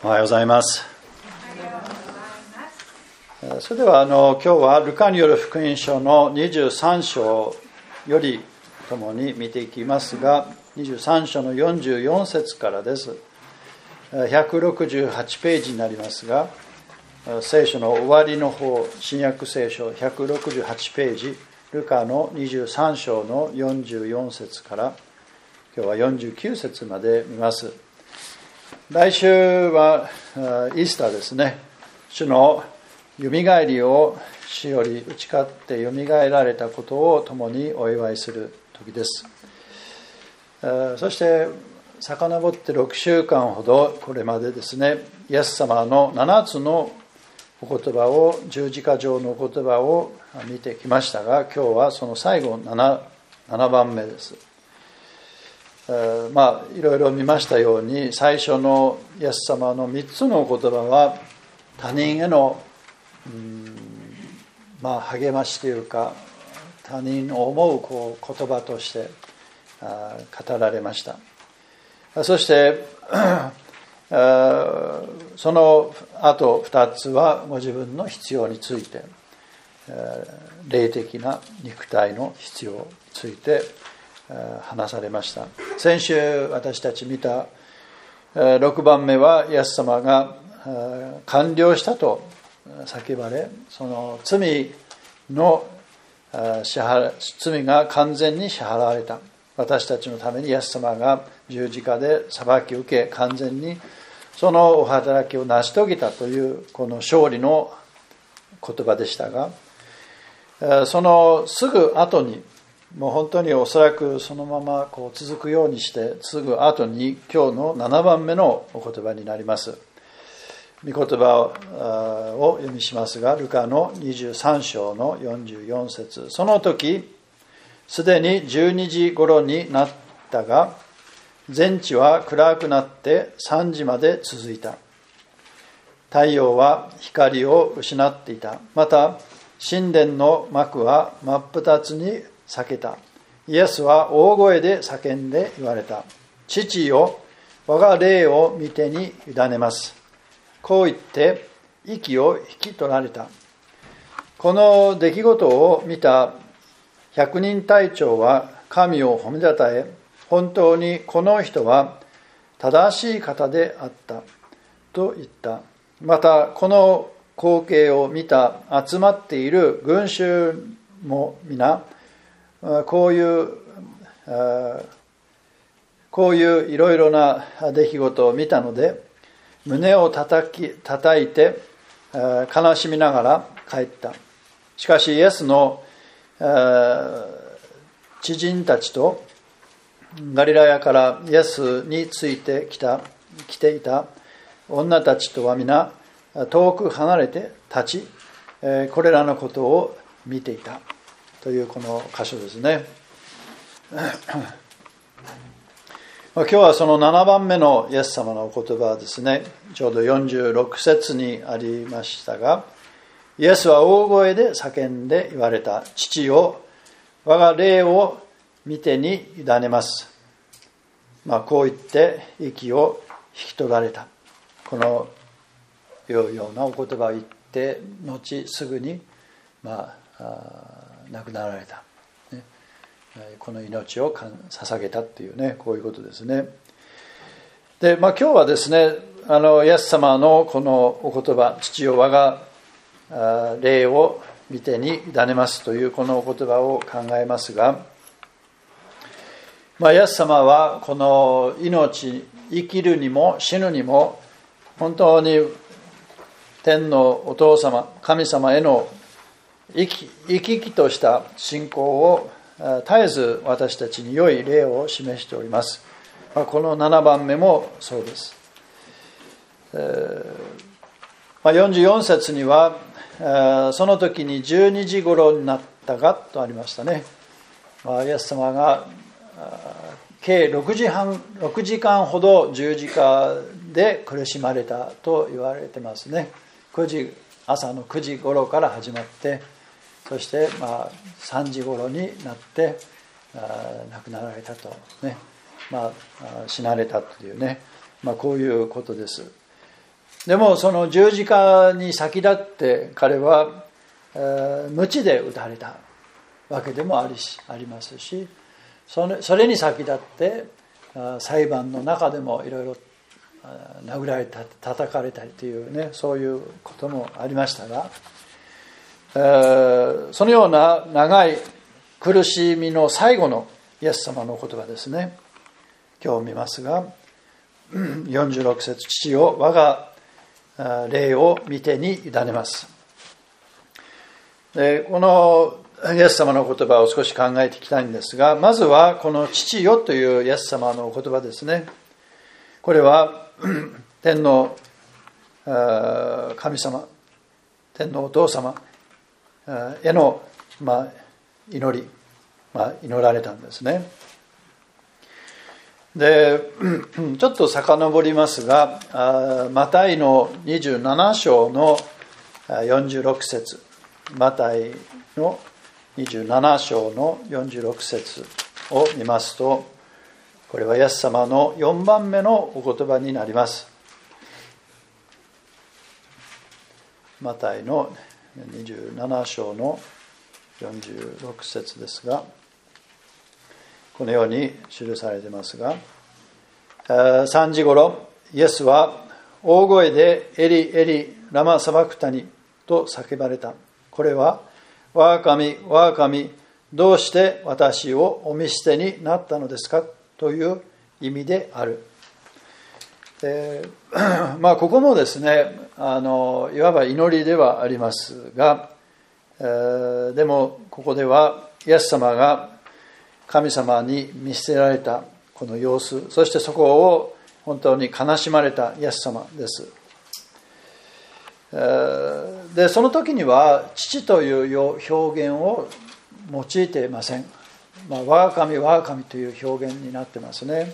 おはようございます。それでは今日はルカによる福音書の23章よりともに見ていきますが、23章の44節からです。168ページになりますが、聖書の終わりの方、新約聖書168ページ、ルカの23章の44節から今日は49節まで見ます。来週はイースターですね。主のよみがえりを主より打ち勝ってよみがえられたことを共にお祝いする時です。そして遡って6週間ほどこれまでですね、イエス様の7つのお言葉を、十字架上のお言葉を見てきましたが、今日はその最後 7番目です。いろいろ見ましたように、最初のイエス様の3つのお言葉は他人への励ましというか、他人を思う言葉として語られました。そしてその後2つはご自分の必要について、霊的な肉体の必要について話されました。先週私たち見た6番目はイエス様が完了したと叫ばれ、その罪が完全に支払われた。私たちのためにイエス様が十字架で裁きを受け、完全にそのお働きを成し遂げたというこの勝利の言葉でしたが、そのすぐ後に、もう本当におそらくそのまま続くようにしてすぐ後に今日の7番目のお言葉になります。御言葉を読みしますが、ルカの23章の44節。その時すでに12時頃になったが、全地は暗くなって3時まで続いた。太陽は光を失っていた。また神殿の幕は真っ二つに裂けた。イエスは大声で叫んで言われた。父よ、我が霊を御手に委ねます。こう言って息を引き取られた。この出来事を見た百人隊長は神を褒めたたえ、本当にこの人は正しい方であったと言った。またこの光景を見た集まっている群衆も皆こういういろいろな出来事を見たので、胸を叩いて悲しみながら帰った。しかしイエスの知人たちとガリラヤからイエスについて来ていた女たちとは皆遠く離れて立ち、これらのことを見ていたというこの箇所ですね。今日はその7番目のイエス様のお言葉はですね、ちょうど46節にありましたが、イエスは大声で叫んで言われた。父よ、我が霊を御手に委ねます。こう言って息を引き取られた。このようなお言葉を言って後すぐに亡くなられた。この命を捧げたっていうね、こういうことですね。で、今日はですね、イエス様のこのお言葉、父よ我が霊を御手に委ねますというこのお言葉を考えますが、イエス様はこの命、生きるにも死ぬにも本当に天のお父様、神様への生き生きとした信仰を絶えず私たちに良い例を示しております。この7番目もそうです。44節にはその時に12時頃になったがとありましたね。イエス様が計6時間ほど十字架で苦しまれたと言われてますね。朝の9時頃から始まって、そして3時頃になって亡くなられたとね、死なれたというね、こういうことです。 でもその十字架に先立って彼は鞭で打たれたわけでもありますし、それに先立って裁判の中でもいろいろ殴られた叩かれたりというね、そういうこともありましたが、そのような長い苦しみの最後のイエス様の言葉ですね。今日見ますが、46節、父よ我が霊を見てに委ねます。でこのイエス様の言葉を少し考えていきたいんですが、まずはこの父よというイエス様の言葉ですね。これは天の神様、天のお父様への祈り、祈られたんですね。でちょっと遡りますが、マタイの27章の46節、マタイの27章の46節を見ますと、これはイエス様の4番目のお言葉になります。マタイの27章の46節ですが、このように記されていますが、3時ごろイエスは大声でエリエリラマサバクタニと叫ばれた。これは我が神我が神、どうして私をお見捨てになったのですかという意味である。ここもですね、いわば祈りではありますが、でもここではイエス様が神様に見捨てられたこの様子、そしてそこを本当に悲しまれたイエス様です。でその時には父という表現を用いていません。我が神我が神という表現になってますね。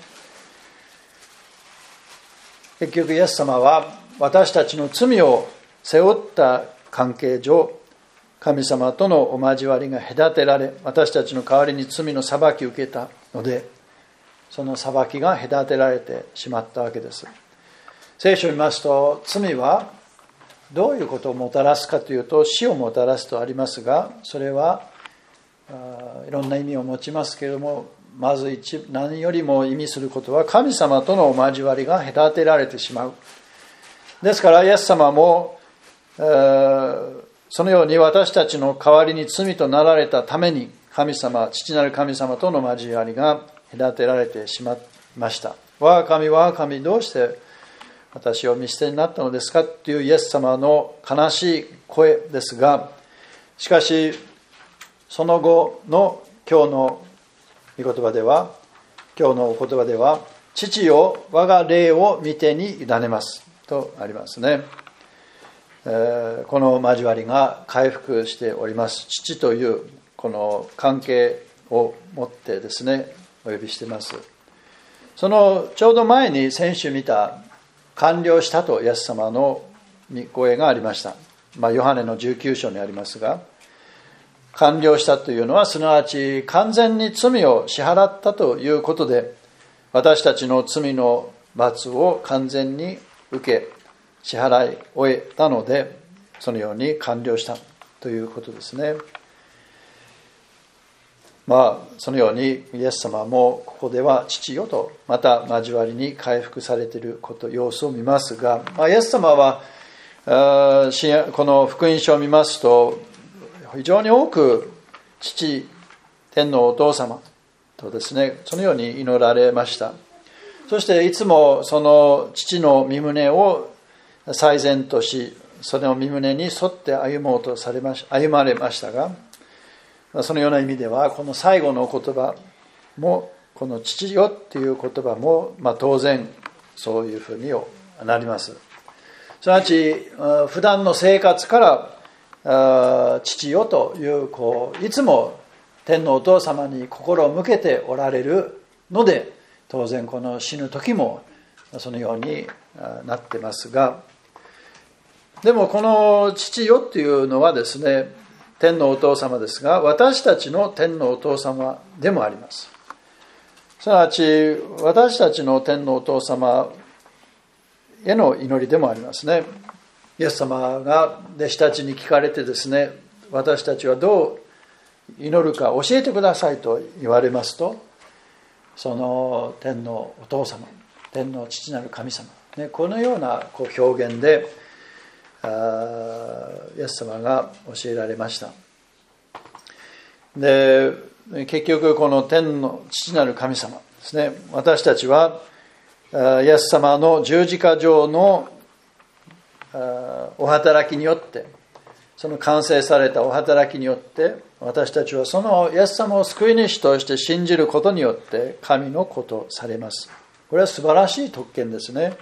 結局イエス様は私たちの罪を背負った関係上、神様とのお交わりが隔てられ、私たちの代わりに罪の裁きを受けたので、その裁きが隔てられてしまったわけです。聖書を見ますと、罪はどういうことをもたらすかというと、死をもたらすとありますが、それはいろんな意味を持ちますけれども、まず何よりも意味することは、神様とのお交わりが隔てられてしまう。ですからイエス様もそのように私たちの代わりに罪となられたために、神様、父なる神様との交わりが隔てられてしまいました。我が神我が神、どうして私を見捨てになったのですかというイエス様の悲しい声ですが、しかしその後の今日の御言葉では、今日のお言葉では、父よ我が霊を見てに委ねますとありますね。この交わりが回復しております。父というこの関係を持ってですね、お呼びしています。そのちょうど前に先週見た完了したとイエス様の御声がありました。ヨハネの19章にありますが、完了したというのはすなわち完全に罪を支払ったということで、私たちの罪の罰を完全に受け支払い終えたので、そのように完了したということですね。そのようにイエス様もここでは父よとまた交わりに回復されている様子を見ますが、イエス様はこの福音書を見ますと、非常に多く父、天のお父様とですね、そのように祈られました。そしていつもその父の御胸を最善とし、その御胸に沿って歩まれましたが、そのような意味ではこの最後のお言葉も、この父よっていう言葉も、当然そういうふうになります。すなわち普段の生活から父よといういつも天のお父様に心を向けておられるので、当然この死ぬ時もそのようになってますが、でもこの父よっていうのはですね、天のお父様ですが、私たちの天のお父様でもあります。すなわち私たちの天のお父様、 への祈りでもありますね。イエス様が弟子たちに聞かれてですね、私たちはどう祈るか教えてくださいと言われますと、その天のお父様、天の父なる神様、このような表現でイエス様が教えられました。で、結局この天の父なる神様ですね、私たちはイエス様の十字架上のお働きによって、その完成されたお働きによって、私たちはそのイエス様を救い主として信じることによって神の子とされます。これは素晴らしい特権ですね。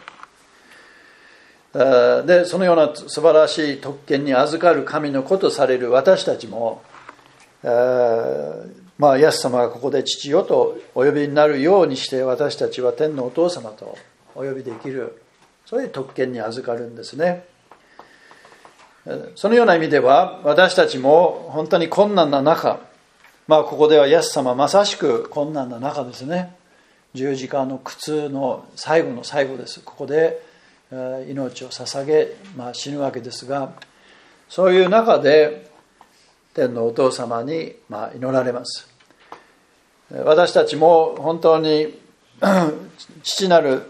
で、そのような素晴らしい特権に預かる神の子とされる私たちも、イエス様がここで父よとお呼びになるようにして、私たちは天のお父様とお呼びできる、そういう特権に預かるんですね。そのような意味では、私たちも本当に困難な中、ここではイエス様まさしく困難な中ですね。十字架の苦痛の最後の最後です。ここで命を捧げ、死ぬわけですが、そういう中で天のお父様に祈られます。私たちも本当に父なる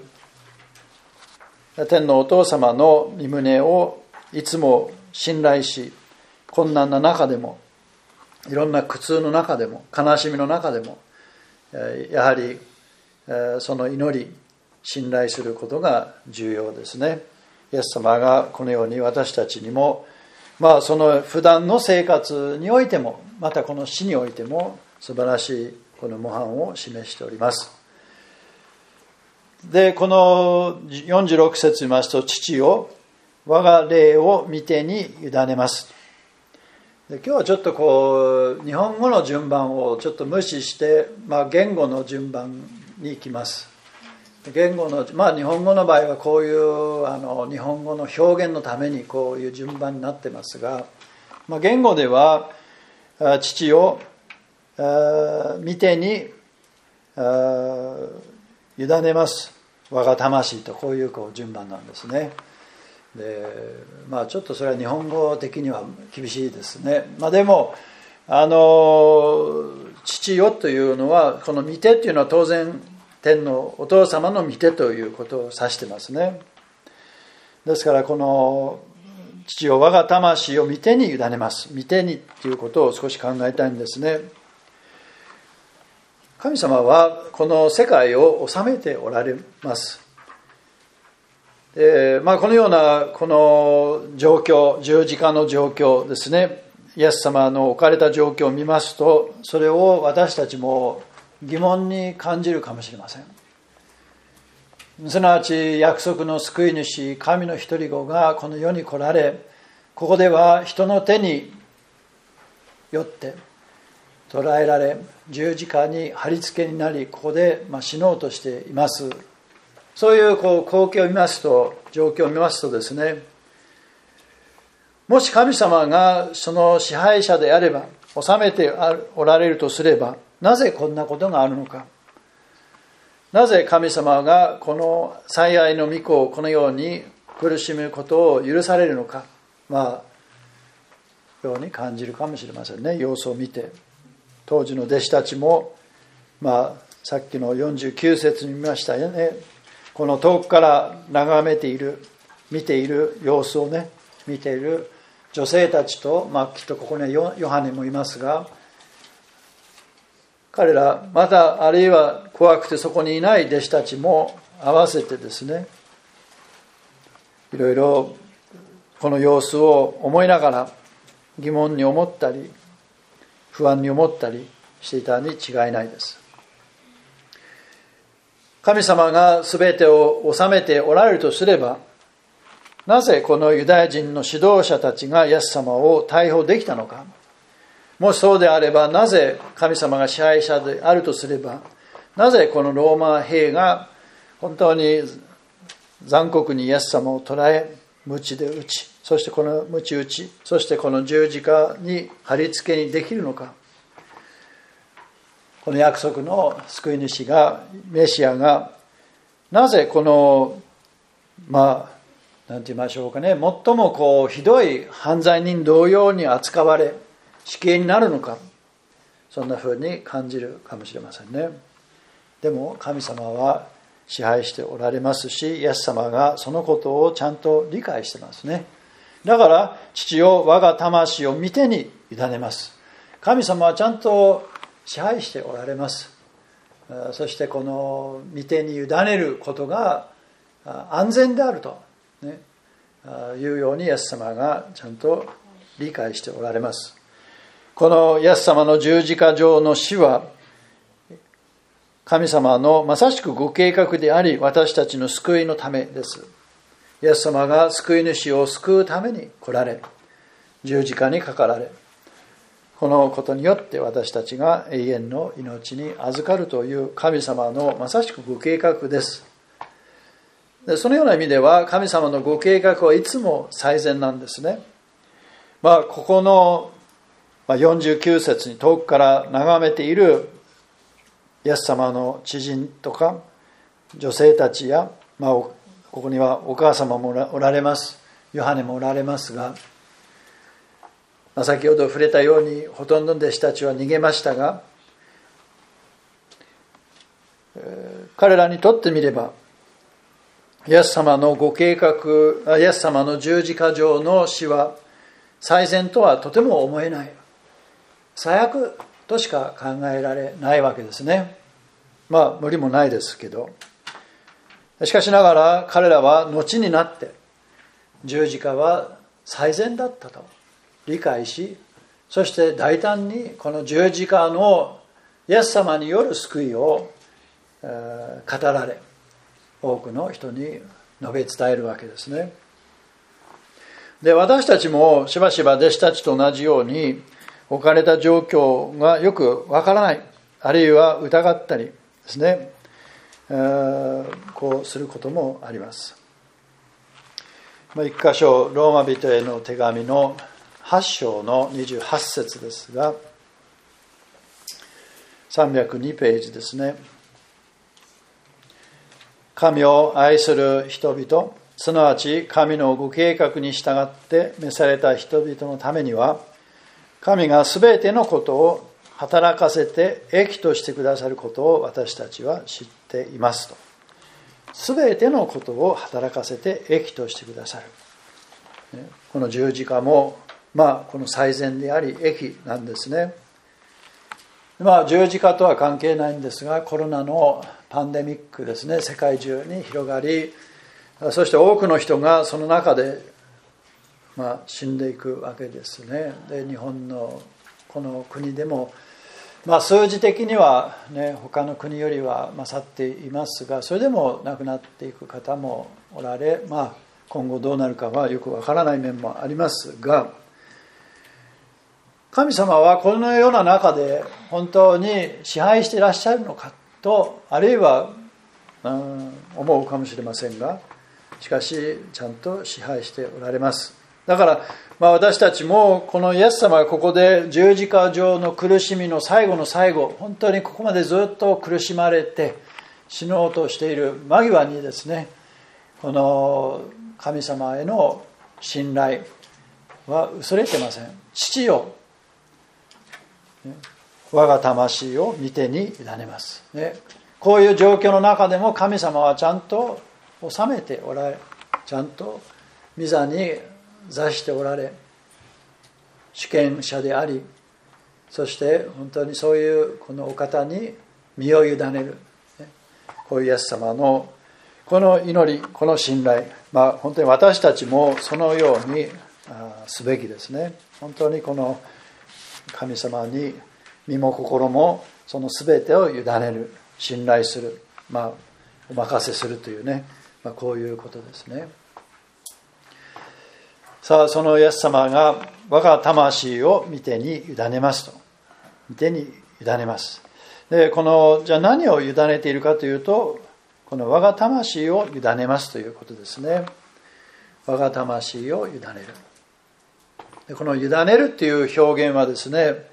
天のお父様の御胸をいつも信頼し、困難な中でも、いろんな苦痛の中でも、悲しみの中でも、やはりその祈り、信頼することが重要ですね。イエス様がこのように私たちにも、その普段の生活においても、またこの死においても素晴らしいこの模範を示しております。で、この46節見ますと、父よ、我が霊を御手に委ねます。で、今日はちょっと日本語の順番をちょっと無視して、言語の順番に行きます。言語の、日本語の場合はこういう日本語の表現のためにこういう順番になってますが、言語では父を御手に委ねます。我が魂と、こういう順番なんですね。で、ちょっとそれは日本語的には厳しいですね。でも父よというのは、この御手というのは当然天のお父様の御手ということを指してますね。ですからこの父よ、我が魂を御手に委ねます。御手にということを少し考えたいんですね。神様はこの世界を治めておられます。このようなこの状況、十字架の状況ですね、イエス様の置かれた状況を見ますと、それを私たちも疑問に感じるかもしれません。すなわち約束の救い主、神の一人子がこの世に来られ、ここでは人の手によって捕らえられ、十字架に貼り付けになり、ここで死のうとしています。そういう光景を見ますと、状況を見ますとですね、もし神様がその支配者であれば、治めておられるとすれば、なぜこんなことがあるのか。なぜ神様がこの最愛の御子をこのように苦しむことを許されるのか、ように感じるかもしれませんね。様子を見て、当時の弟子たちも、さっきの49節に見ましたよね。この遠くから眺めている、見ている様子をね、見ている女性たちと、きっとここにはヨハネもいますが、彼ら、またあるいは怖くてそこにいない弟子たちも合わせてですね、いろいろこの様子を思いながら疑問に思ったり、不安に思ったりしていたに違いないです。神様が全てを治めておられるとすれば、なぜこのユダヤ人の指導者たちがイエス様を逮捕できたのか。もしそうであれば、なぜ神様が支配者であるとすれば、なぜこのローマ兵が本当に残酷にイエス様を捕らえ、鞭で打ち、そしてこの鞭打ち、そしてこの十字架に貼り付けにできるのか。この約束の救い主が、メシアが、なぜこのなんて言いましょうかね、最もひどい犯罪人同様に扱われ死刑になるのか、そんなふうに感じるかもしれませんね。でも神様は支配しておられますし、イエス様がそのことをちゃんと理解してますね。だから父よ、我が魂を御手に委ねます。神様はちゃんと支配しておられます。そしてこの御手に委ねることが安全であると、いうようにイエス様がちゃんと理解しておられます。このイエス様の十字架上の死は神様のまさしくご計画であり、私たちの救いのためです。イエス様が救い主を救うために来られ、十字架にかかられ、このことによって私たちが永遠の命に預かるという神様のまさしくご計画です。でそのような意味では神様のご計画はいつも最善なんですね。ここの49節に遠くから眺めているイエス様の知人とか女性たちや、ここにはお母様もおられます、ヨハネもおられますが、先ほど触れたようにほとんどの弟子たちは逃げましたが、彼らにとってみればイエス様のご計画、イエス様の十字架上の死は最善とはとても思えない、最悪としか考えられないわけですね。無理もないですけど、しかしながら彼らは後になって十字架は最善だったと理解し、そして大胆にこの十字架のイエス様による救いを語られ、多くの人に述べ伝えるわけですね。で、私たちもしばしば弟子たちと同じように置かれた状況がよくわからない、あるいは疑ったりですね、こうすることもあります。一箇所、ローマ人への手紙の8章の28節ですが、302ページですね。神を愛する人々、すなわち神のご計画に従って召された人々のためには、神がすべてのことを働かせて益としてくださることを私たちは知っていますと。すべてのことを働かせて益としてくださる。この十字架もこの最善であり益なんですね。十字架とは関係ないんですが、コロナのパンデミックですね、世界中に広がり、そして多くの人がその中で死んでいくわけですね。で、日本のこの国でも数字的にはね、他の国よりは勝っていますが、それでも亡くなっていく方もおられ、今後どうなるかはよくわからない面もありますが、神様はこのような中で本当に支配していらっしゃるのかと、あるいは思うかもしれませんが、しかしちゃんと支配しておられます。だから私たちもこのイエス様がここで十字架上の苦しみの最後の最後、本当にここまでずっと苦しまれて死のうとしている間際にですね、この神様への信頼は薄れてません。父よ、我が魂を御手に委ねます、こういう状況の中でも神様はちゃんと治めておられ、ちゃんと御座に座しておられ、主権者であり、そして本当にそういうこのお方に身を委ねる、こういうイエス様のこの祈り、この信頼、本当に私たちもそのようにすべきですね。本当にこの神様に身も心もその全てを委ねる、信頼する、お任せするというね、こういうことですね。さあ、そのイエス様が我が魂を御手に委ねますと。御手に委ねます。で、じゃあ何を委ねているかというと、この我が魂を委ねますということですね。我が魂を委ねる。で、この委ねるっていう表現はですね、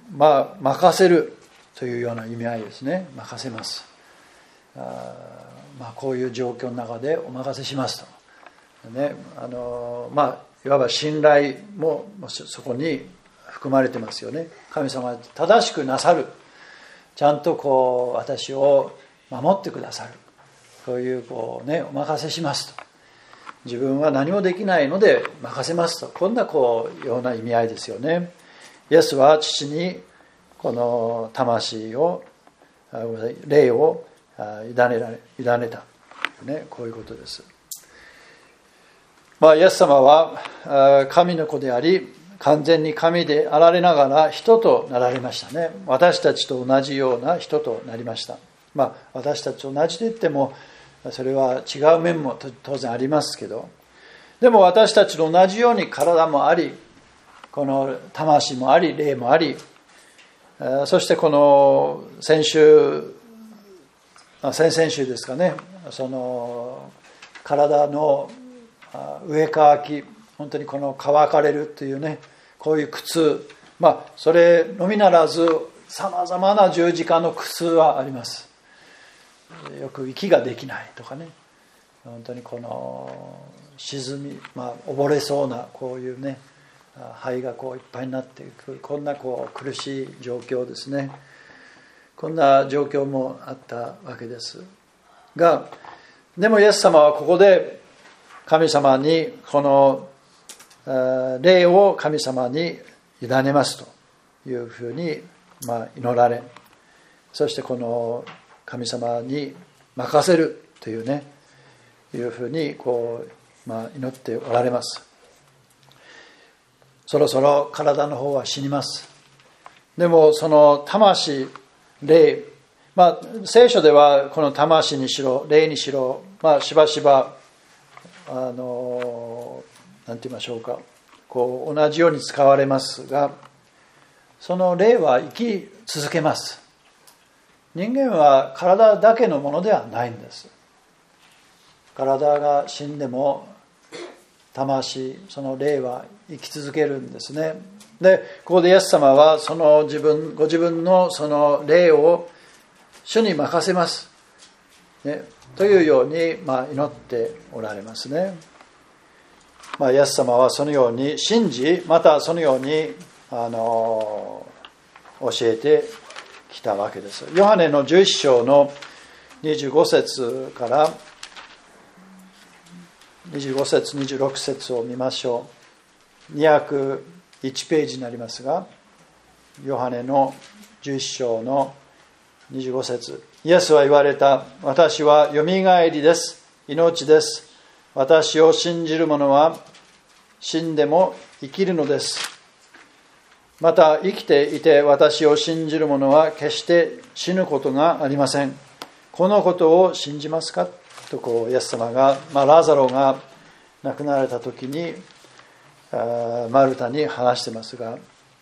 任せるというような意味合いですね。任せます。 こういう状況の中でお任せしますと、ね、いわば信頼もそこに含まれてますよね。神様は正しくなさる、ちゃんと私を守ってくださる、そういうお任せしますと、自分は何もできないので任せますと、こんなような意味合いですよね。イエスは父にこの魂を霊を委ねた、ね、こういうことです。イエス様は神の子であり、完全に神であられながら人となられましたね。私たちと同じような人となりました。私たちと同じと言ってもそれは違う面も当然ありますけど、でも私たちと同じように体もあり、この魂もあり、霊もあり、そしてこの先々週ですかね、その体の上乾き、本当にこの乾かれるというね、こういう苦痛、それのみならずさまざまな十字架の苦痛はあります。よく息ができないとかね、本当にこの沈み、溺れそうなこういうね、肺がいっぱいになっていく、こんな苦しい状況ですね。こんな状況もあったわけですが、でもイエス様はここで神様にこの霊を神様に委ねますというふうに祈られ、そしてこの神様に任せるというね、いうふうに祈っておられます。そろそろ体の方は死にます。でもその魂、霊、聖書ではこの魂にしろ霊にしろ、しばしばなんて言いましょうか、同じように使われますが、その霊は生き続けます。人間は体だけのものではないんです。体が死んでも魂、その霊は生き続けるんですね。で、ここでイエス様はそのご自分のその霊を主に任せます、ね、というように祈っておられますね。イエス様はそのように信じ、またそのように教えてきたわけです。ヨハネの11章の25節から25節26節を見ましょう。201ページになりますが、ヨハネの11章の25節、イエスは言われた。私はよみがえりです、命です。私を信じる者は死んでも生きるのです。また生きていて私を信じる者は決して死ぬことがありません。このことを信じますかとイエス様が、ラザロが亡くなられた時にマルタに話してますが、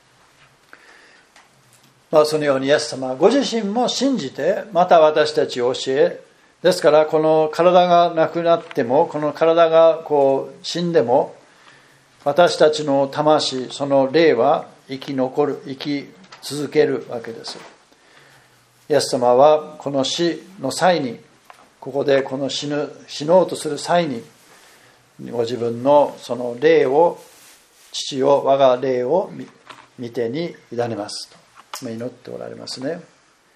そのようにイエス様はご自身も信じて、また私たちを教え、ですからこの体がなくなっても、この体が死んでも、私たちの魂、その霊は生き残る、生き続けるわけです。イエス様はこの死の際に、ここでこの死のうとする際に、ご自分のその霊を、父を、我が霊を御手に委ねますと祈っておられますね。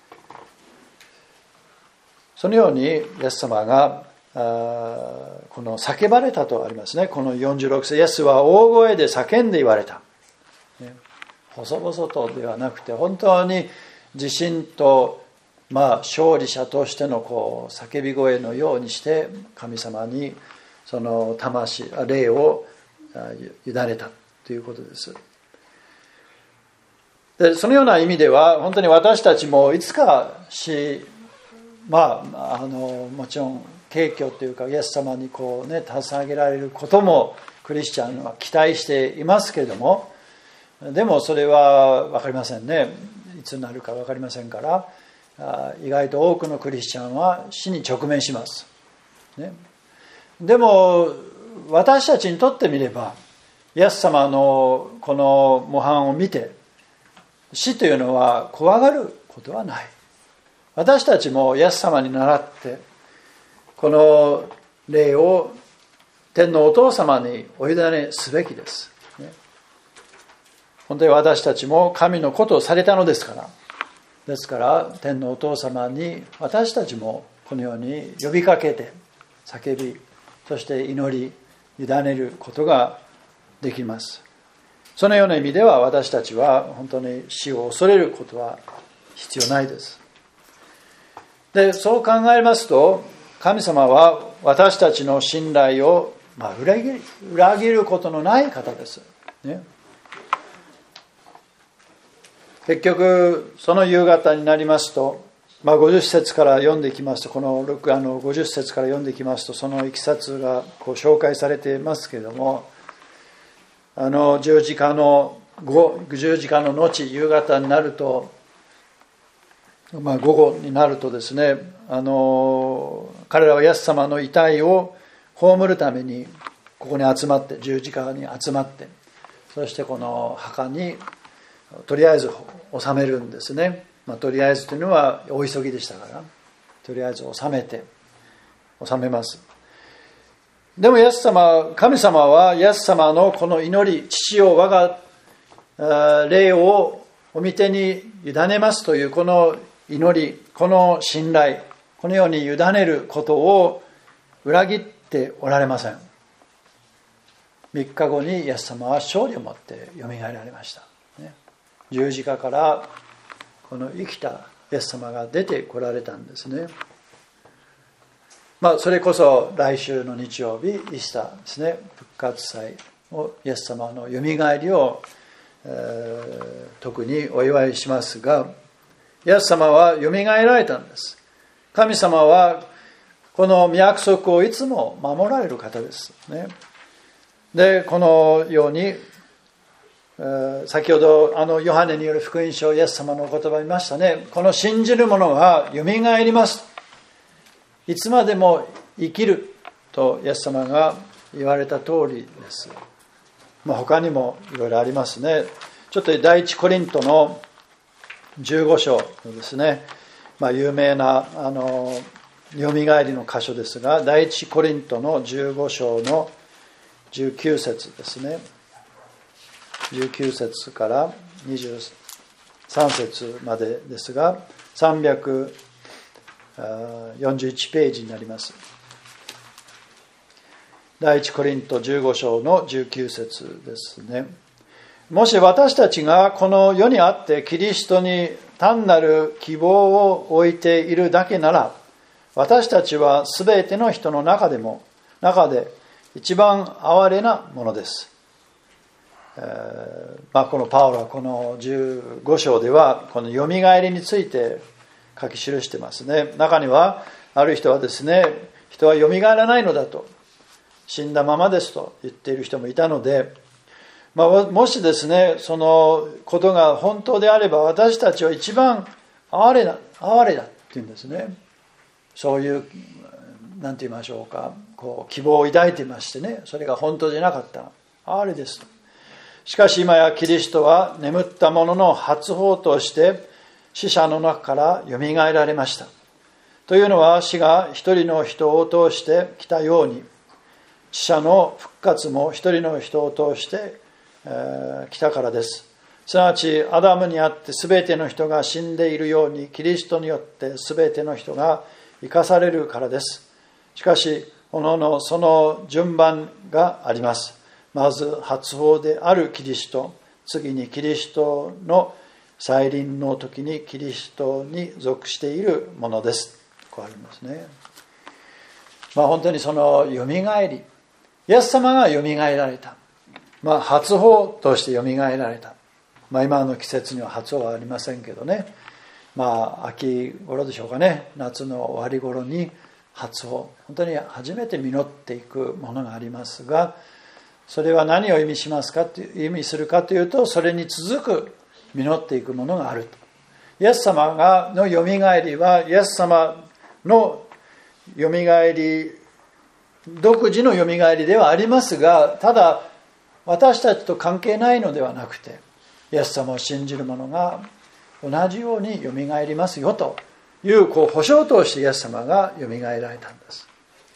そのようにイエス様がこの叫ばれたとありますね。この46節、イエスは大声で叫んで言われた、細々とではなくて、本当に自信と勝利者としての叫び声のようにして神様にその魂、霊を委ねたということです。で、そのような意味では本当に私たちもいつか死、もちろん敬虚というかイエス様に捧げられることもクリスチャンは期待していますけれども、でもそれは分かりませんね。いつになるか分かりませんから、意外と多くのクリスチャンは死に直面します、ね。でも私たちにとってみれば、イエス様のこの模範を見て、死というのは怖がることはない。私たちもイエス様に倣ってこの霊を天のお父様にお委ねすべきです。本当に私たちも神のことをされたのですから。ですから天のお父様に私たちもこのように呼びかけて叫び、そして祈り委ねることができます。そのような意味では私たちは本当に死を恐れることは必要ないです。で、そう考えますと神様は私たちの信頼を裏切ることのない方です、ね。結局その夕方になりますと、50節から読んでいきますと、この50節から読んでいきますと、そのいきさつがこう紹介されていますけれども、十字架の後、夕方になると、午後になるとですね、彼らはイエス様の遺体を葬るためにここに集まって、十字架に集まって、そしてこの墓にとりあえず納めるんですね。とりあえずというのはお急ぎでしたから、とりあえず納めます。でも神様はイエス様のこの祈り、父よ我が霊をお御手に委ねますというこの祈り、この信頼、このように委ねることを裏切っておられません。3日後にイエス様は勝利をもってよみがえられました。十字架からこの生きたイエス様が出てこられたんですね。それこそ来週の日曜日イースターですね、復活祭をイエス様のよみがえりを、特にお祝いしますが、イエス様はよみがえられたんです。神様はこの約束をいつも守られる方ですね。で、このように先ほどヨハネによる福音書、イエス様のお言葉を見ましたね。この信じる者はよみがえります、いつまでも生きるとイエス様が言われた通りです。他にもいろいろありますね。ちょっと第一コリントの15章のですね、有名なよみがえりの箇所ですが、第一コリントの15章の19節ですね。19節から23節までですが、341ページになります。第一コリント15章の19節ですね。もし私たちがこの世にあってキリストに単なる希望を置いているだけなら、私たちはすべての人の中で一番哀れなものです。このパウロはこの15章ではこのよみがえりについて書き記してますね。中にはある人はですね、人はよみがえらないのだと、死んだままですと言っている人もいたので、もしですね、そのことが本当であれば、私たちは一番哀れだっていうんですね。そういう何て言いましょうか、希望を抱いていましてね、それが本当じゃなかったら哀れですと。しかし今やキリストは眠った者の初報として死者の中からよみがえられました。というのは、死が一人の人を通して来たように、死者の復活も一人の人を通して来たからです。すなわちアダムにあって全ての人が死んでいるように、キリストによって全ての人が生かされるからです。しかしおのおのその順番があります。まず初報であるキリスト、次にキリストの再臨の時にキリストに属しているものです。こうありますね。本当にそのよみがえり、イエス様がよみがえられた、初報としてよみがえられた。今の季節には初報はありませんけどね、秋頃でしょうかね、夏の終わり頃に初報、本当に初めて実っていくものがありますが、それは何を意味するかというと、それに続く実っていくものがあると。イエス様のよみがえりは、イエス様のよみがえり、独自のよみがえりではありますが、ただ私たちと関係ないのではなくて、イエス様を信じる者が同じようによみがえりますよという、保証としてイエス様がよみがえられたんです。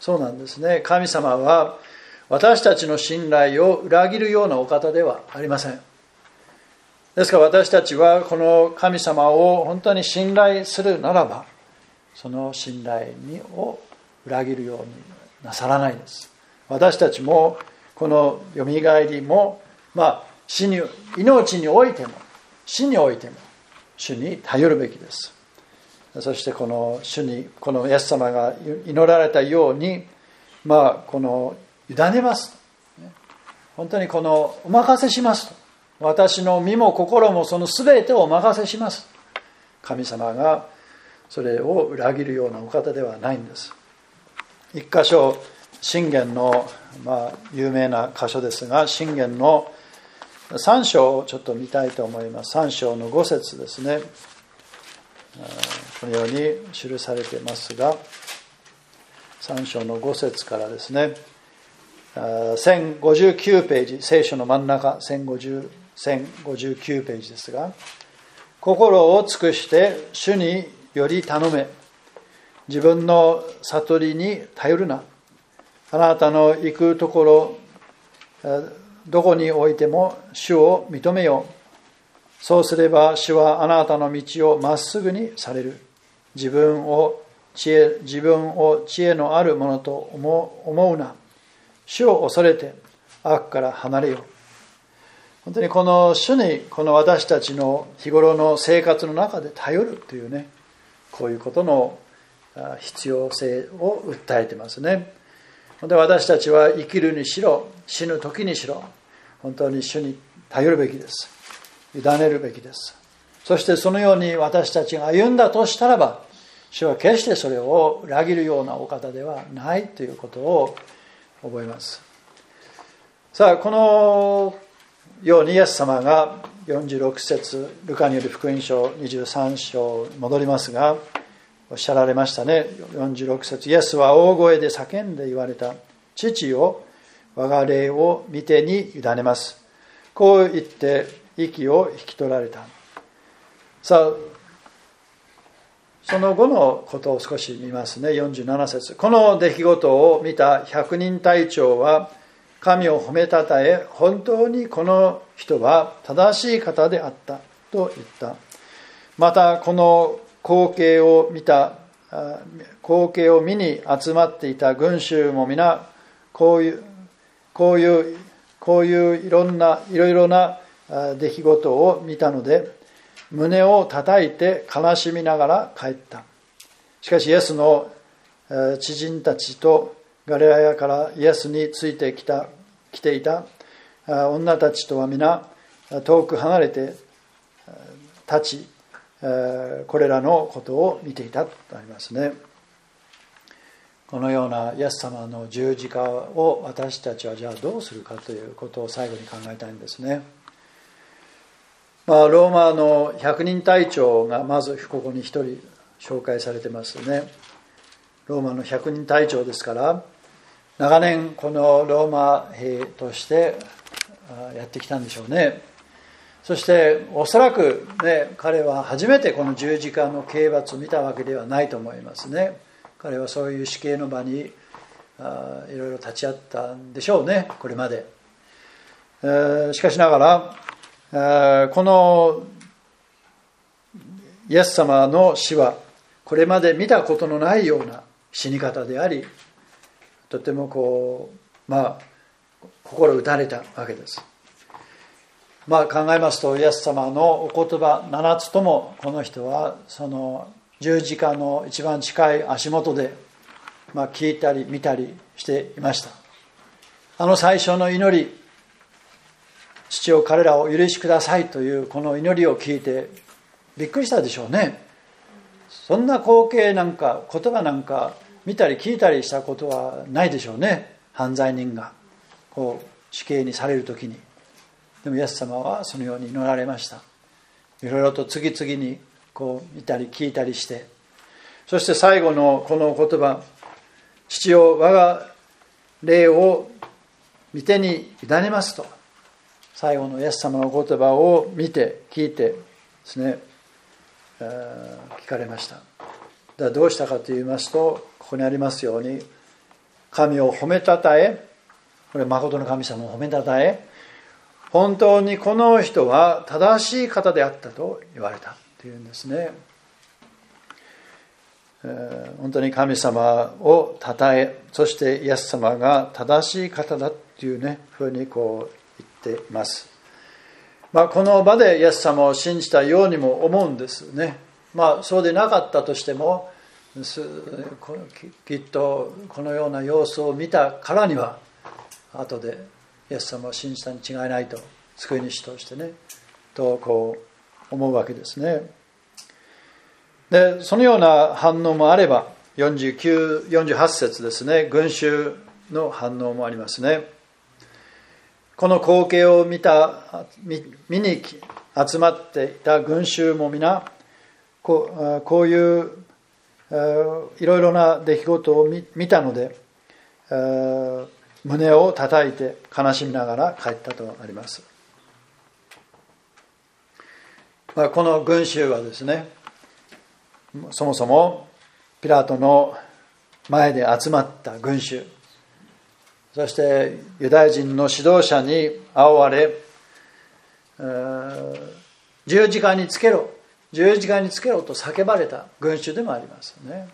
そうなんですね。神様は私たちの信頼を裏切るようなお方ではありません。ですから私たちはこの神様を本当に信頼するならば、その信頼を裏切るようになさらないです。私たちもこのよみがえりも、命においても死においても主に頼るべきです。そしてこの主に、このイエス様が祈られたように、この委ねますと、本当にこのお任せしますと、私の身も心もその全てをお任せします。神様がそれを裏切るようなお方ではないんです。一箇所、箴言の、有名な箇所ですが、箴言の3章をちょっと見たいと思います。3章の5節ですね。このように記されていますが、3章の5節からですね、1059ページ、聖書の真ん中、1059ページですが、心を尽くして主により頼め、自分の悟りに頼るな。あなたの行くところ、どこにおいても主を認めよう。そうすれば主はあなたの道をまっすぐにされる。自分を知恵のあるものと思うな。主を恐れて悪から離れよう。本当にこの主に、この私たちの日頃の生活の中で頼るというね、こういうことの必要性を訴えてますね。で、私たちは生きるにしろ死ぬ時にしろ本当に主に頼るべきです。委ねるべきです。そしてそのように私たちが歩んだとしたらば、主は決してそれを裏切るようなお方ではないということを覚えます。さあ、このようにイエス様が46節、ルカによる福音書23章に戻りますが、おっしゃられましたね。46節、イエスは大声で叫んで言われた。父よ、我が霊を御手に委ねます。こう言って息を引き取られた。さあ、その後のことを少し見ますね。47節、この出来事を見た百人隊長は神を褒めたたえ、本当にこの人は正しい方であったと言った。またこの光景を見に集まっていた群衆も皆こういういろいろな出来事を見たので、胸を叩いて悲しみながら帰った。しかしイエスの知人たちとガリラヤからイエスについて来ていた女たちとは皆遠く離れて立ち、これらのことを見ていたとありますね。このようなイエス様の十字架を私たちはじゃあどうするかということを最後に考えたいんですね。ローマの百人隊長がまずここに一人紹介されてますね。ローマの百人隊長ですから、長年このローマ兵としてやってきたんでしょうね。そしておそらくね、彼は初めてこの十字架の刑罰を見たわけではないと思いますね。彼はそういう死刑の場にいろいろ立ち会ったんでしょうね、これまで。しかしながらこのイエス様の死はこれまで見たことのないような死に方であり、とても心打たれたわけです。考えますと、イエス様のお言葉7つともこの人はその十字架の一番近い足元で聞いたり見たりしていました。最初の祈り、父よ彼らを許しくださいというこの祈りを聞いてびっくりしたでしょうね。そんな光景なんか言葉なんか見たり聞いたりしたことはないでしょうね。犯罪人が死刑にされるときに。でもイエス様はそのように祈られました。いろいろと次々に見たり聞いたりして、そして最後のこの言葉、父よ我が霊を御手に委ねますと、最後のイエス様の言葉を見て聞いてですね、聞かれました。どうしたかと言いますと、ここにありますように、 神を褒めたたえ、これ誠の神様を褒めたたえ、本当にこの人は正しい方であったと言われたというんですね。本当に神様をたたえ、そしてイエス様が正しい方だというね、ふうにこう言っています。この場でイエス様を信じたようにも思うんですね。そうでなかったとしても、きっとこのような様子を見たからには、後でイエス様を信じたに違いないと、救い主としてね、とこう思うわけですね。で、そのような反応もあれば、48節ですね、群衆の反応もありますね。この光景を見に集まっていた群衆も皆、こういういろいろな出来事を見たので、胸を叩いて悲しみながら帰ったとあります。この群衆はですね、そもそもピラトの前で集まった群衆、そしてユダヤ人の指導者に煽われ、十字架につけろ、十字架につけろと叫ばれた群衆でもありますね。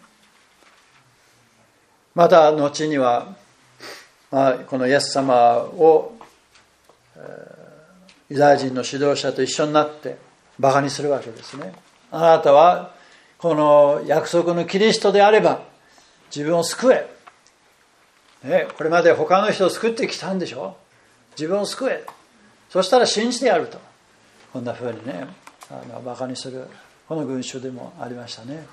また後には、このイエス様をユダヤ人の指導者と一緒になってバカにするわけですね。あなたはこの約束のキリストであれば自分を救え、これまで他の人を救ってきたんでしょ、自分を救え、そしたら信じてやると、こんなふうにね、バカにするこの群衆でもありましたね。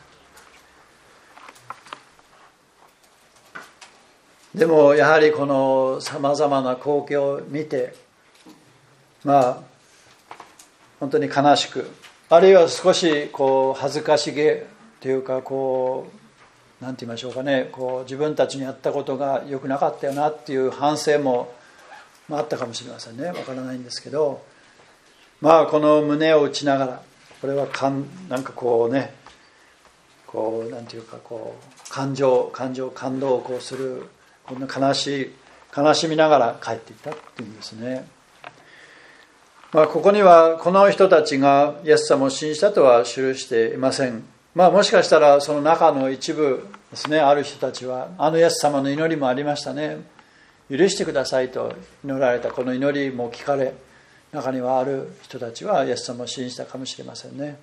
でもやはりこのさまざまな光景を見て、本当に悲しく、あるいは少しこう恥ずかしげというか、こうなんて言いましょうかね、こう自分たちにやったことが良くなかったよなっていう反省も、あったかもしれませんね。わからないんですけど、この胸を打ちながら、これはなんかこうね、こうなんていうか、こう感動をこうする、こんな悲しみながら帰っていったっていうんですね。ここにはこの人たちがイエス様を信じたとは記していません。もしかしたらその中の一部ですね、ある人たちはイエス様の祈りもありましたね。許してくださいと祈られたこの祈りも聞かれ、中にはある人たちはイエス様を信じたかもしれませんね。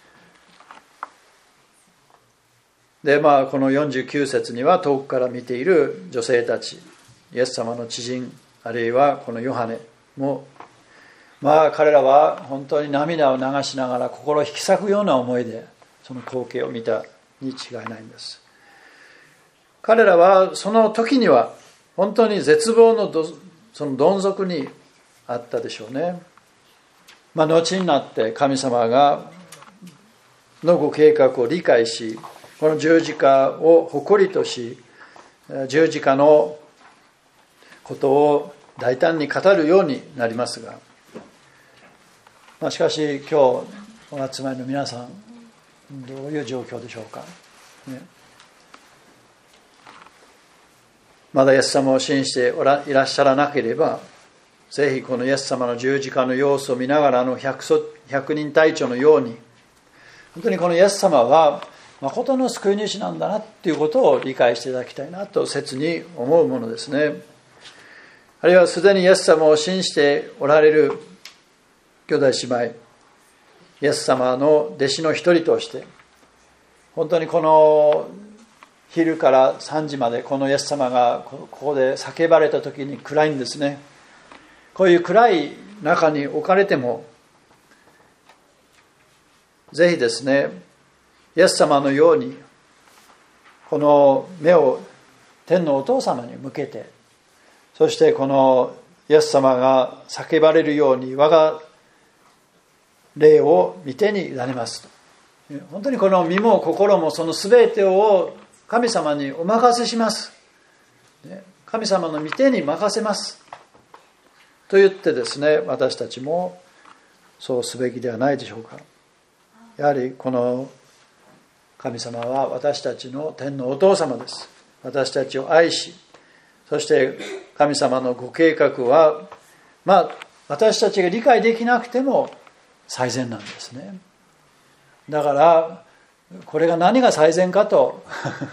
でこの49節には遠くから見ている女性たち、イエス様の知人、あるいはこのヨハネも、彼らは本当に涙を流しながら心を引き裂くような思いでその光景を見たに違いないんです。彼らはその時には本当に絶望のそのどん底にあったでしょうね。後になって神様のご計画を理解し、この十字架を誇りとし、十字架のことを大胆に語るようになりますが、しかし今日お集まりの皆さん、どういう状況でしょうか、まだイエス様を信じていらっしゃらなければ、ぜひこのイエス様の十字架の様子を見ながら百人隊長のように、本当にこのイエス様は誠の救い主なんだなっていうことを理解していただきたいなと切に思うものですね。あるいはすでにイエス様を信じておられる兄弟姉妹、イエス様の弟子の一人として、本当にこの昼から3時までこのイエス様がここで叫ばれた時に暗いんですね。こういう暗い中に置かれても、ぜひですね、イエス様のようにこの目を天のお父様に向けて、そしてこのイエス様が叫ばれるように我が霊を御手に委ねますと、本当にこの身も心もその全てを神様にお任せします、神様の御手に任せますと言ってですね、私たちもそうすべきではないでしょうか。やはりこの神様は私たちの天のお父様です。私たちを愛し、 そして神様のご計画は私たちが理解できなくても最善なんですね。だからこれが何が最善かと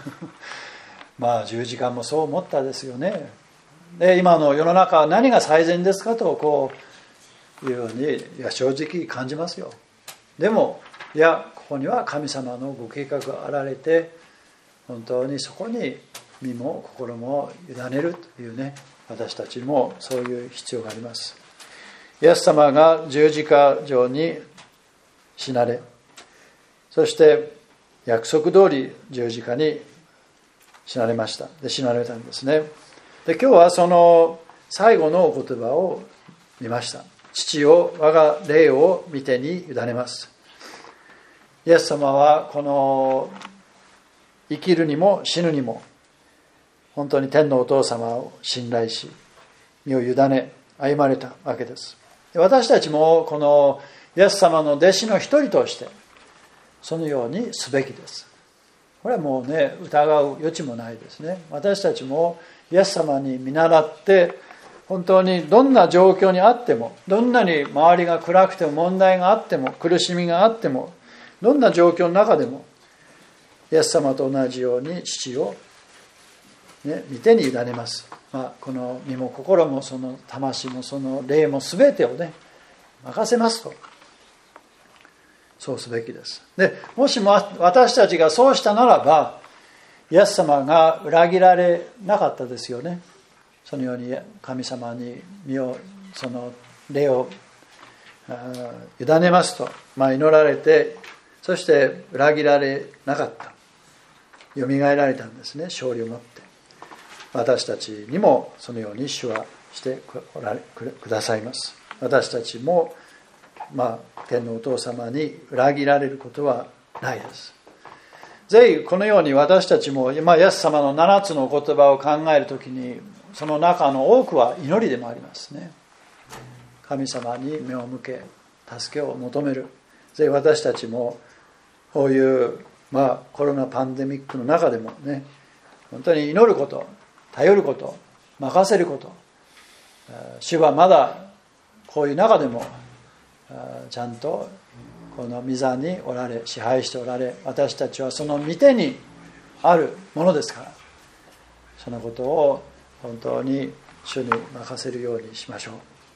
十字架もそう思ったですよね。で今の世の中は何が最善ですかとこういうように正直感じますよ。でもここには神様のご計画があられて、本当にそこに身も心も委ねるというね、私たちもそういう必要があります。イエス様が十字架上に死なれ、そして約束通り十字架に死なれました。で死なれたんですね。で今日はその最後のお言葉を見ました。父よ、我が霊を御手に委ねます。イエス様はこの生きるにも死ぬにも本当に天のお父様を信頼し、身を委ね歩まれたわけです。私たちもこのイエス様の弟子の一人としてそのようにすべきです。これはもうね、疑う余地もないですね。私たちもイエス様に見習って、本当にどんな状況にあっても、どんなに周りが暗くても問題があっても苦しみがあっても、どんな状況の中でもイエス様と同じように父を、御手に委ねます。この身も心もその魂もその霊も全てをね任せますと、そうすべきです。でもしも私たちがそうしたならば、イエス様が裏切られなかったですよね。そのように神様に身をその霊を委ねますと、祈られて、そして裏切られなかった、よみがえられたんですね、勝利をもって。私たちにもそのように主はしてくださいます。私たちも天のお父様に裏切られることはないです。ぜひこのように私たちもイエス様の7つの言葉を考えるときに、その中の多くは祈りでもありますね。神様に目を向け助けを求める。ぜひ私たちもこういうコロナパンデミックの中でもね、本当に祈ること、頼ること、任せること、主はまだこういう中でもちゃんとこの御座におられ、支配しておられ、私たちはその御手にあるものですから、そのことを本当に主に任せるようにしましょう。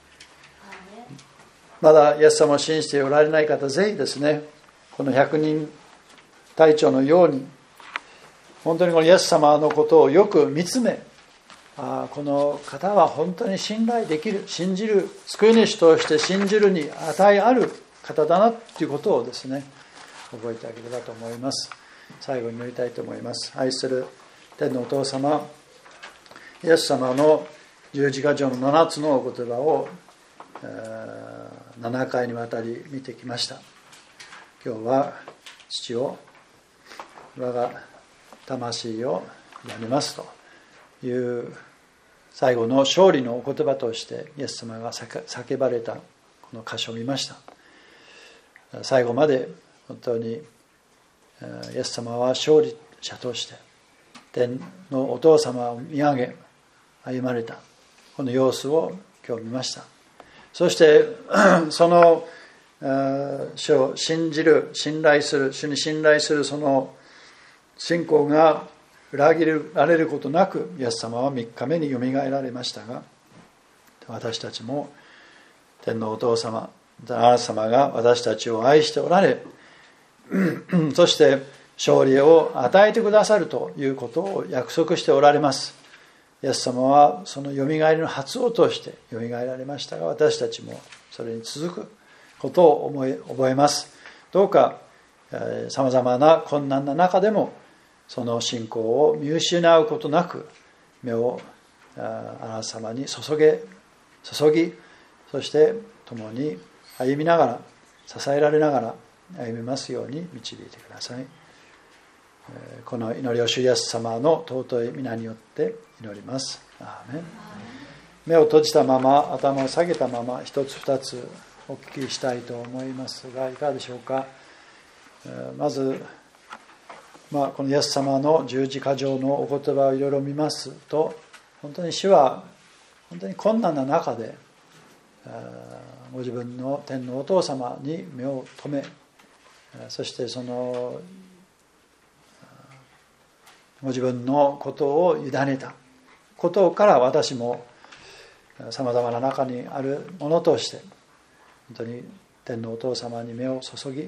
まだイエス様を信じておられない方、ぜひですね、この100人隊長のように本当にこのイエス様のことをよく見つめ、この方は本当に信頼できる、信じる、救い主として信じるに値ある方だなということをですね、覚えてあげればと思います。最後に祈りたいと思います。愛する天のお父様、イエス様の十字架上の7つのお言葉を7回にわたり見てきました。今日は父を、我が魂をやめますという最後の勝利のお言葉としてイエス様が叫ばれたこの箇所を見ました。最後まで本当にイエス様は勝利者として天のお父様を見上げ歩まれたこの様子を今日見ました。そしてその主を信じる、信頼する、主に信頼するその信仰が裏切られることなく、イエス様は3日目によみがえられましたが、私たちも天のお父様、あなた様が私たちを愛しておられ、そして勝利を与えてくださるということを約束しておられます。イエス様はそのよみがえりの初を通してよみがえられましたが、私たちもそれに続くことを覚えます。どうかさまざまな困難な中でもその信仰を見失うことなく、目をあなた様に注ぎ、そして共に歩みながら、支えられながら歩みますように導いてください。この祈りを主イエス様の尊い皆によって祈ります。アーメン。目を閉じたまま、頭を下げたまま、一つ二つお聞きしたいと思いますが、いかがでしょうか。まず、このイエス様の十字架上のお言葉をいろいろ見ますと、 本当に主は本当に困難な中でご自分の天のお父様に目を留め、そしてそのご自分のことを委ねたことから私もさまざまな中にあるものとして本当に天のお父様に目を注ぎ、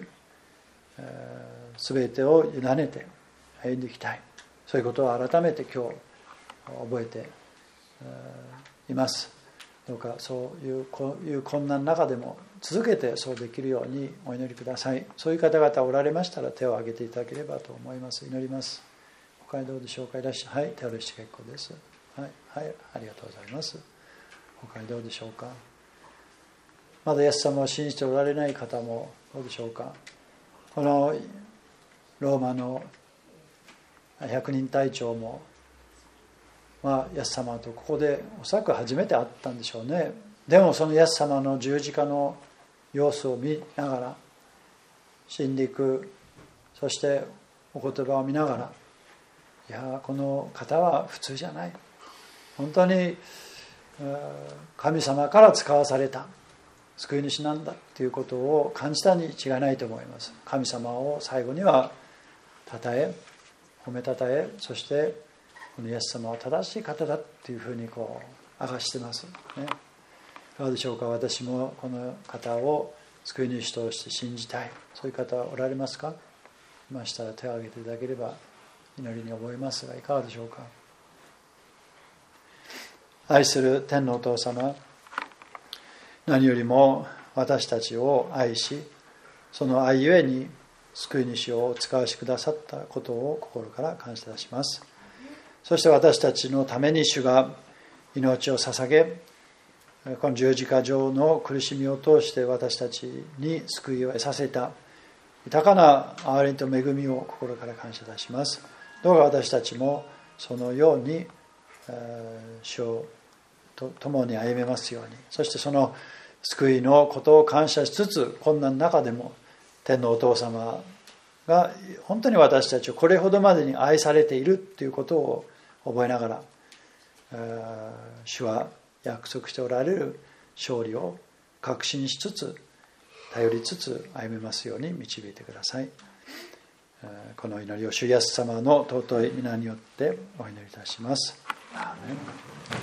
全てを委ねて歩んでいきたい、そういうことを改めて今日覚えています。どうかそういう困難の中でも続けてそうできるようにお祈りください。そういう方々おられましたら手を挙げていただければと思います。祈ります。他にどうでしょうか。いらっしゃい。はい、手を挙げて結構です。はい、はい、ありがとうございます。他にどうでしょうか。まだイエス様を信じておられない方もどうでしょうか。このローマの百人隊長もイエス様とここでおそらく初めて会ったんでしょうね。でもそのイエス様の十字架の様子を見ながら死んでいく、そしてお言葉を見ながら、いやこの方は普通じゃない、本当に神様から使わされた救い主なんだということを感じたに違いないと思います。神様を最後には褒めたたえ、そしてこのイエス様は正しい方だというふうに明かしてますね。いかがでしょうか。私もこの方を救い主として信じたい、そういう方おられますか。いましたら手を挙げていただければ祈りに覚えますが、いかがでしょうか。愛する天のお父様、何よりも私たちを愛し、その愛ゆえに救い主をお使わしくださったことを心から感謝いたします。そして私たちのために主が命を捧げ、この十字架上の苦しみを通して私たちに救いを得させた豊かな憐れみと恵みを心から感謝いたします。どうか私たちもそのように主と共に歩めますように、そしてその救いのことを感謝しつつ、困難の中でも天のお父様が本当に私たちをこれほどまでに愛されているということを覚えながら、主は約束しておられる勝利を確信しつつ、頼りつつ歩めますように導いてください。この祈りを主イエス様の尊い皆によってお祈りいたします。アーメン。